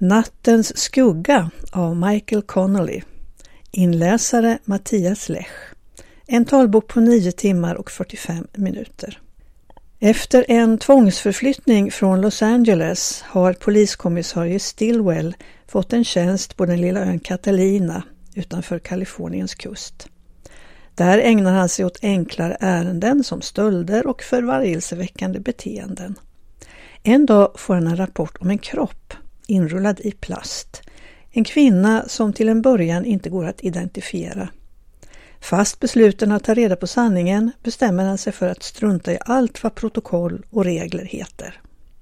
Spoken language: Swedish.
Nattens skugga av Michael Connolly. Inläsare Mattias Lech. En talbok på 9 timmar och 45 minuter. Efter en tvångsförflyttning från Los Angeles har poliskommissarie Stilwell fått en tjänst på den lilla ön Catalina utanför Kaliforniens kust. Där ägnar han sig åt enklare ärenden som stölder och förvargelseväckande beteenden. En dag får han en rapport om en kropp inrullad i plast. En kvinna som till en början inte går att identifiera. Fast besluten att ta reda på sanningen bestämmer han sig för att strunta i allt vad protokoll och regler heter.